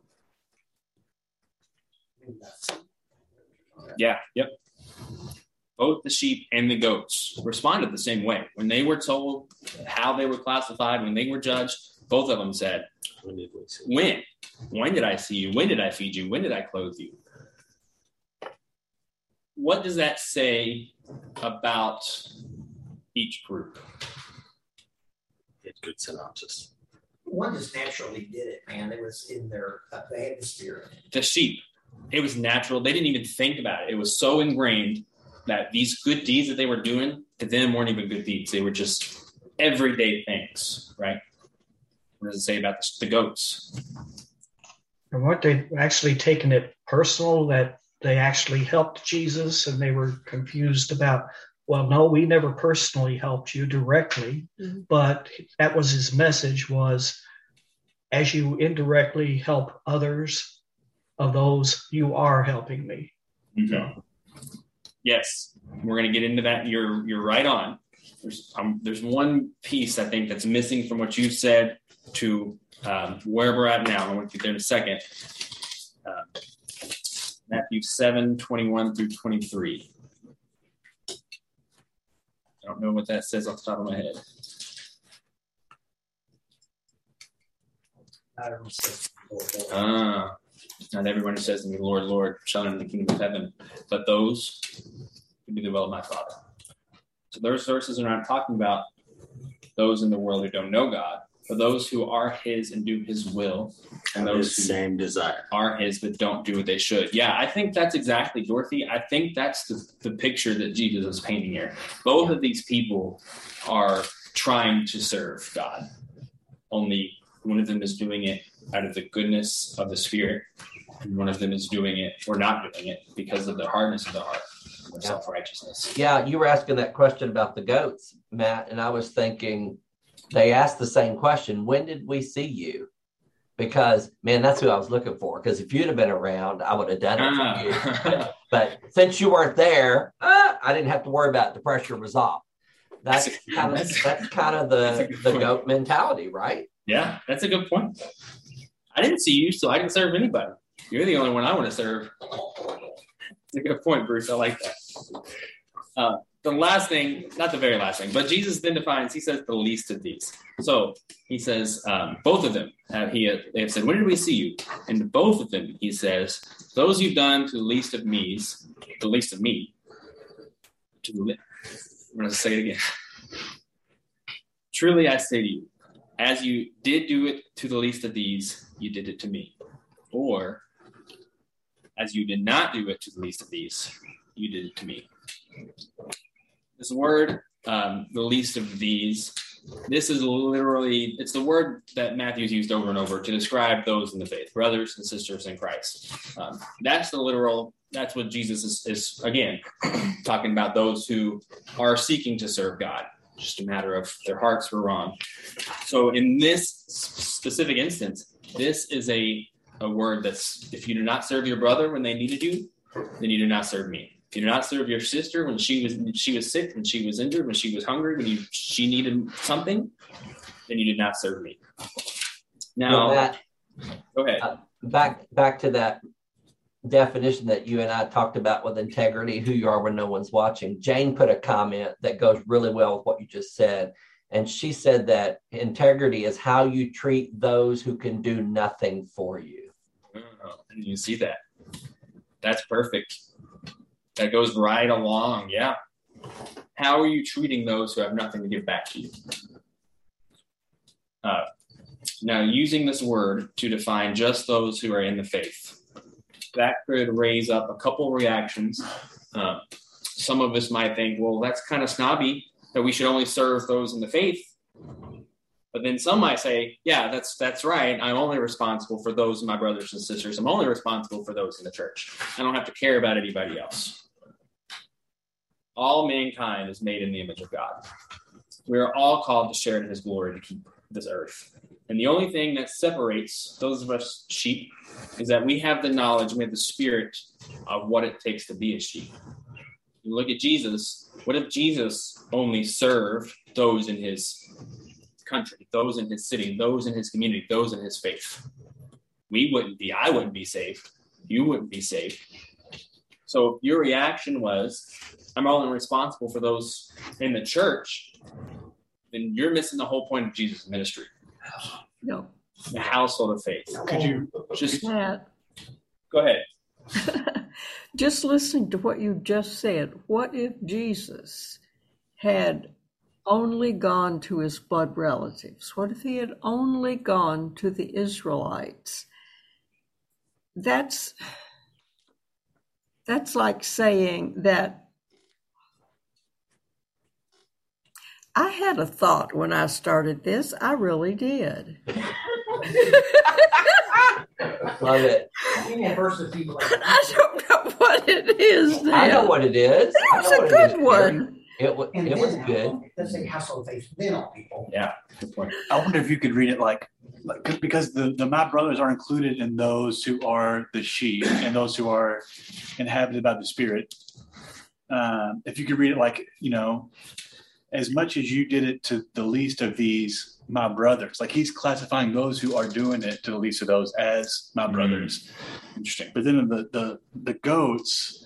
Yeah, yep. Both the sheep and the goats responded the same way. When they were told how they were classified, when they were judged, both of them said, when? When did I see you? When did I feed you? When did I clothe you? what does that say about each group? It's good synopsis. One just naturally did it, man. It was in their, they had the spirit. The sheep. It was natural. They didn't even think about it. It was so ingrained that these good deeds that they were doing to them weren't even good deeds. They were just everyday things, right? What does it say about the goats? And weren't they actually taking it personal that they actually helped Jesus, and they were confused about, well, no, we never personally helped you directly, but that was his message was, as you indirectly help others of those, you are helping me. Mm-hmm. Yes, we're going to get into that. You're right on. There's one piece I think that's missing from what you said to where we're at now. I want to get there in a second. Matthew 7:21 through 23. I don't know what that says off the top of my head. Not everyone who says to me, Lord, Lord, shall enter the kingdom of heaven, but those who do the will of my Father. So those verses are not talking about those in the world who don't know God, but those who are his and do his will, and those who same desire are his but don't do what they should. Yeah, I think that's exactly, Dorothy. I think that's the picture that Jesus is painting here. Both of these people are trying to serve God. Only one of them is doing it out of the goodness of the Spirit, and one of them is doing it or not doing it because of the hardness of the heart, or self-righteousness. Yeah, you were asking that question about the goats, Matt, and I was thinking they asked the same question. When did we see you? Because, man, that's who I was looking for. Because if you'd have been around, I would have done it for you. But since you weren't there, I didn't have to worry about it. The pressure was off. That's kind of the goat mentality, right? Yeah, that's a good point. I didn't see you, so I can serve anybody. You're the only one I want to serve. That's a good point, Bruce. I like that. The last thing, not the very last thing, but Jesus then defines, he says the least of these. So he says, both of them, they have said, when did we see you? And both of them, he says, those you've done to the least of me, I'm going to say it again. Truly I say to you, as you did do it to the least of these, you did it to me. Or, as you did not do it to the least of these, you did it to me. This word, the least of these, this is literally, it's the word that Matthew's used over and over to describe those in the faith, brothers and sisters in Christ. That's what Jesus is again, talking about those who are seeking to serve God. Just a matter of their hearts were wrong. So in this specific instance, this is a word that's, if you do not serve your brother when they needed you, then you do not serve me. If you do not serve your sister when she was sick, when she was injured, when she was hungry, when she needed something, then you did not serve me. Now, Matt, go ahead. Back to that definition that you and I talked about with integrity, who you are when no one's watching. Jane put a comment that goes really well with what you just said. And she said that integrity is how you treat those who can do nothing for you. And you see that. That's perfect. That goes right along. Yeah. How are you treating those who have nothing to give back to you? Now, using this word to define just those who are in the faith, that could raise up a couple reactions. Some of us might think, well, that's kind of snobby that we should only serve those in the faith. But then some might say, yeah, that's right. I'm only responsible for those of my brothers and sisters. I'm only responsible for those in the church. I don't have to care about anybody else. All mankind is made in the image of God. We are all called to share in his glory to keep this earth. And the only thing that separates those of us sheep is that we have the knowledge, we have the spirit of what it takes to be a sheep. You look at Jesus. What if Jesus only served those in his country, those in his city, those in his community, those in his faith? I wouldn't be saved. You wouldn't be saved. So if your reaction was, I'm only responsible for those in the church, then you're missing the whole point of Jesus' ministry. No. The household of faith. Could you just Matt, go ahead? Just listening to what you just said, what if Jesus had only gone to his blood relatives? What if he had only gone to the Israelites? That's like saying that. I had a thought when I started this. I really did. Love it. I don't know what it is now. I know what it is. It's a good one. It was good. Let's say household faith then on people. Yeah, good point. I wonder if you could read it like because the my brothers are included in those who are the sheep and those who are inhabited by the Spirit. If you could read it like, as much as you did it to the least of these, my brothers, like he's classifying those who are doing it to the least of those as my brothers. Interesting. But then the goats,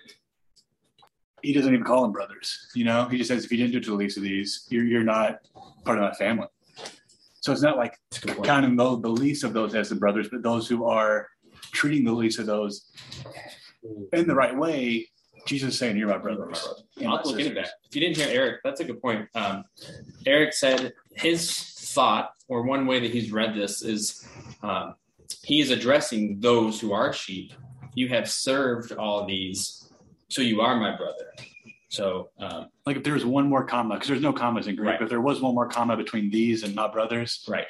he doesn't even call them brothers. He just says, if you didn't do it to the least of these, you're not part of my family. So it's not like counting the least of those as the brothers, but those who are treating the least of those in the right way. Jesus is saying, you're my brothers. I'll look into that. If you didn't hear Eric, that's a good point. Eric said his thought, or one way that he's read this, is he is addressing those who are sheep. You have served all these, so you are my brother. So, like if there was one more comma, because there's no commas in Greek, right. But if there was one more comma between these and my brothers. Right.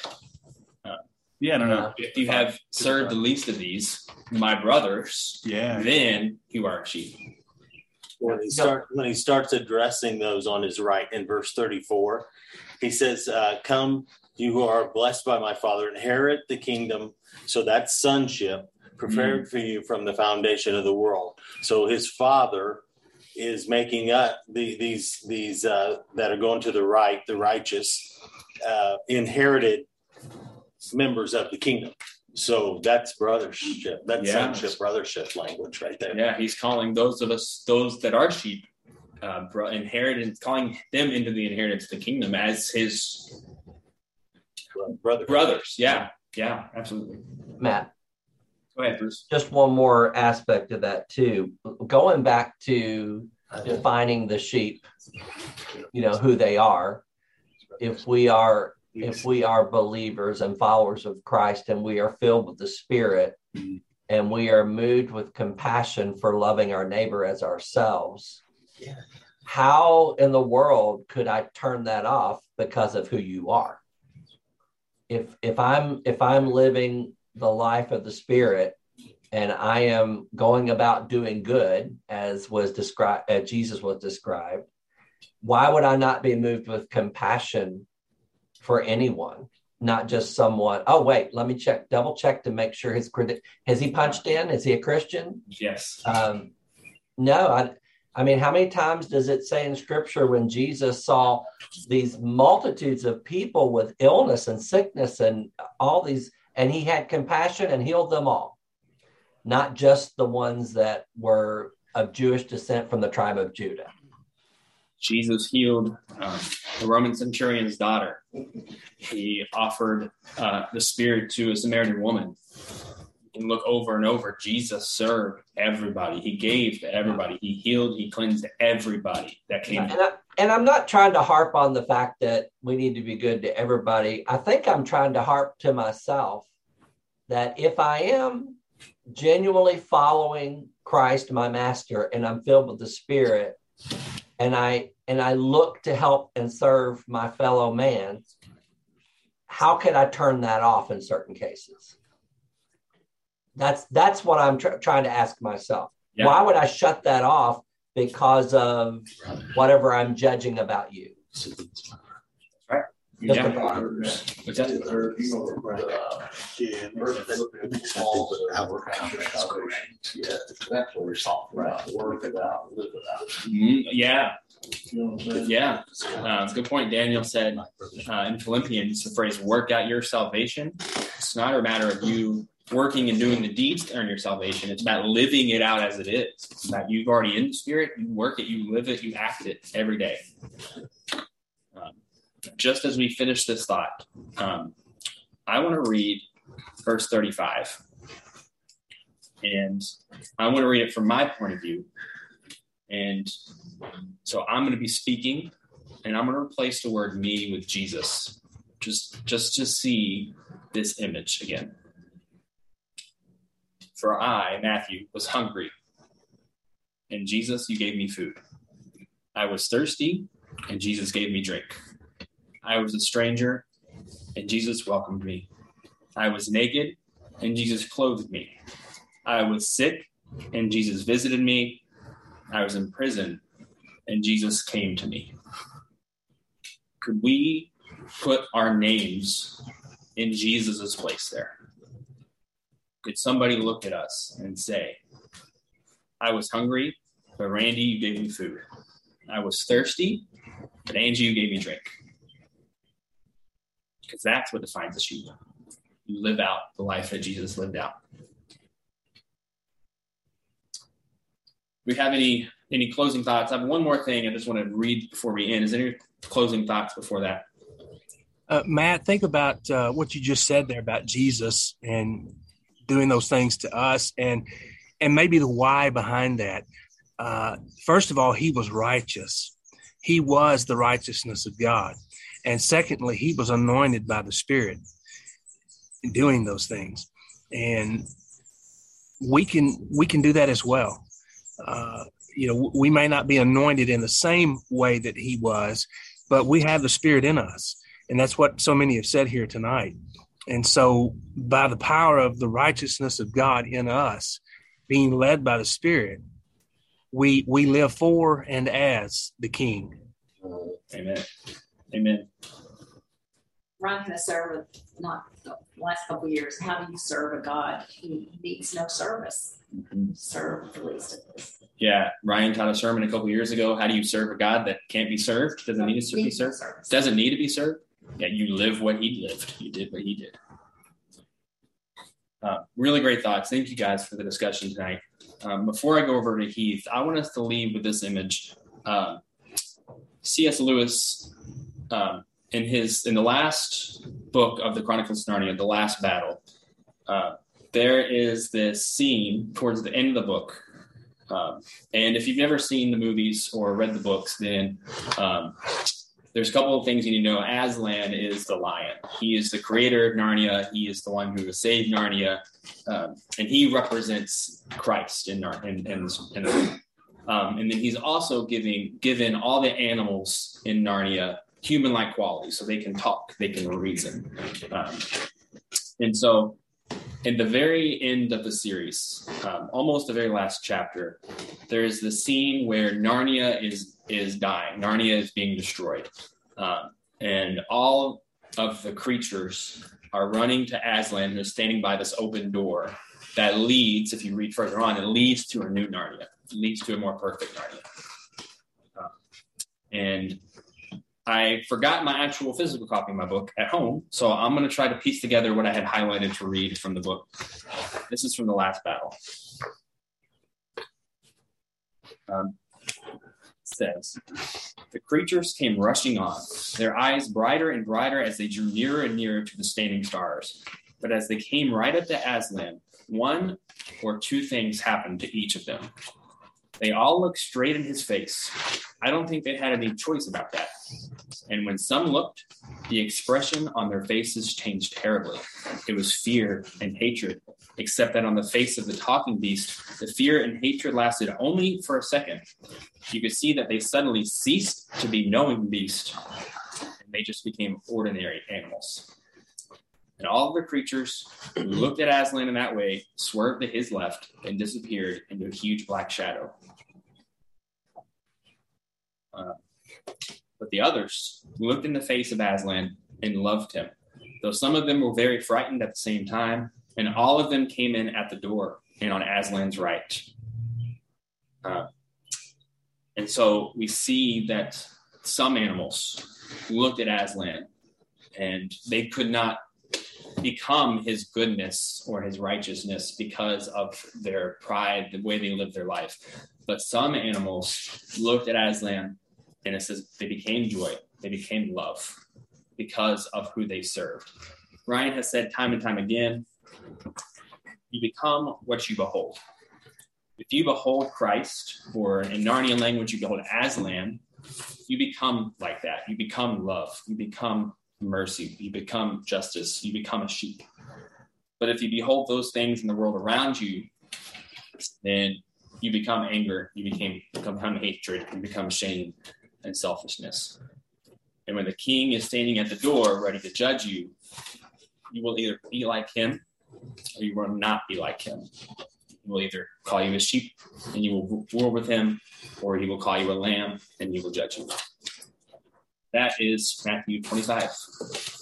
I don't know. If you have served the least of these, my brothers, then you are sheep. When he starts addressing those on his right in verse 34, he says, come, you who are blessed by my Father, inherit the kingdom. So that's sonship prepared for you from the foundation of the world. So his Father is making up these that are going to the right, the righteous, inherited members of the kingdom. So that's brothership. That's sonship, brothership language right there. Yeah, he's calling those of us, those that are sheep, inheritance, calling them into the inheritance of the kingdom as his brothers. Yeah, absolutely. Matt. Go ahead, Bruce. Just one more aspect of that too. Going back to defining the sheep, who they are. If we are believers and followers of Christ and we are filled with the Spirit and we are moved with compassion for loving our neighbor as ourselves, how in the world could I turn that off because of who you are? If I'm living the life of the Spirit and I am going about doing good as was described, as Jesus was described, why would I not be moved with compassion for anyone, not just someone? Oh, wait, let me double check to make sure has he punched in? Is he a Christian? Yes. No, I mean, how many times does it say in scripture when Jesus saw these multitudes of people with illness and sickness and all these, and he had compassion and healed them all, not just the ones that were of Jewish descent from the tribe of Judah? Jesus healed the Roman centurion's daughter. He offered the Spirit to a Samaritan woman. You can look over and over. Jesus served everybody. He gave to everybody. He healed. He cleansed everybody that came. And I'm not trying to harp on the fact that we need to be good to everybody. I think I'm trying to harp to myself that if I am genuinely following Christ, my master, and I'm filled with the Spirit, and I look to help and serve my fellow man, how can I turn that off in certain cases? That's what I'm trying to ask myself. Yeah. Why would I shut that off because of whatever I'm judging about you? Right. Yeah. Good point. Daniel said in Philippians, the phrase "work out your salvation." It's not a matter of you working and doing the deeds to earn your salvation. It's about living it out as it is. It's about you've already in the Spirit. You work it, you live it, you act it every day. Just as we finish this thought, I want to read verse 35. And I want to read it from my point of view. And so I'm going to be speaking, and I'm going to replace the word me with Jesus, just to see this image again. For I, Matthew, was hungry, and Jesus, you gave me food. I was thirsty, and Jesus gave me drink. I was a stranger, and Jesus welcomed me. I was naked, and Jesus clothed me. I was sick, and Jesus visited me. I was in prison, and Jesus came to me. Could we put our names in Jesus' place there? Could somebody look at us and say, I was hungry, but Randy, you gave me food. I was thirsty, but Angie, you gave me drink. Because that's what defines a sheep. You live out the life that Jesus lived out. Do we have any closing thoughts? I have one more thing I just want to read before we end. Is there any closing thoughts before that? Matt, think about what you just said there about Jesus and doing those things to us, and maybe the why behind that. First of all, he was righteous. He was the righteousness of God. And secondly, he was anointed by the Spirit in doing those things. And we can do that as well. We may not be anointed in the same way that he was, but we have the Spirit in us. And that's what so many have said here tonight. And so by the power of the righteousness of God in us, being led by the Spirit, we live for and as the King. Amen. Amen. Ryan has served not the last couple of years. How do you serve a God who needs no service? Mm-hmm. Serve the least of this. Yeah, Ryan taught a sermon a couple of years ago. How do you serve a God that can't be served? Doesn't need to be served. Doesn't need to be served. Yeah, you live what he lived. You did what he did. Really great thoughts. Thank you guys for the discussion tonight. Before I go over to Heath, I want us to leave with this image. C.S. Lewis, in the last book of the Chronicles of Narnia, The Last Battle, there is this scene towards the end of the book. And if you've never seen the movies or read the books, then there's a couple of things you need to know. Aslan is the lion. He is the creator of Narnia. He is the one who has saved Narnia. And he represents Christ in Narnia. And then he's also given all the animals in Narnia human-like qualities, so they can talk, they can reason. And so in the very end of the series, almost the very last chapter, there is the scene where Narnia is dying. Narnia is being destroyed. And all of the creatures are running to Aslan, who's standing by this open door that leads, if you read further on, it leads to a new Narnia. It leads to a more perfect Narnia. And I forgot my actual physical copy of my book at home, so I'm going to try to piece together what I had highlighted to read from the book. This is from The Last Battle. It says, the creatures came rushing on, their eyes brighter and brighter as they drew nearer and nearer to the standing stars. But as they came right up to Aslan, one or two things happened to each of them. They all looked straight in his face. I don't think they had any choice about that. And when some looked, the expression on their faces changed terribly. It was fear and hatred, except that on the face of the talking beast, the fear and hatred lasted only for a second. You could see that they suddenly ceased to be knowing beast, and they just became ordinary animals. And all of the creatures who looked at Aslan in that way swerved to his left and disappeared into a huge black shadow. But the others looked in the face of Aslan and loved him, though some of them were very frightened at the same time, and all of them came in at the door and on Aslan's right. And so we see that some animals looked at Aslan and they could not become his goodness or his righteousness because of their pride, the way they lived their life. But some animals looked at Aslan, and it says they became joy, they became love because of who they served. Ryan has said time and time again, you become what you behold. If you behold Christ, or in Narnian language, you behold Aslan, you become like that. You become love. You become mercy. You become justice. You become a sheep. But if you behold those things in the world around you, then you become anger. You become hatred. You become shame and selfishness. And when the king is standing at the door ready to judge you, you will either be like him or you will not be like him. He will either call you a sheep and you will war with him, or he will call you a lamb and you will judge him. That is Matthew 25.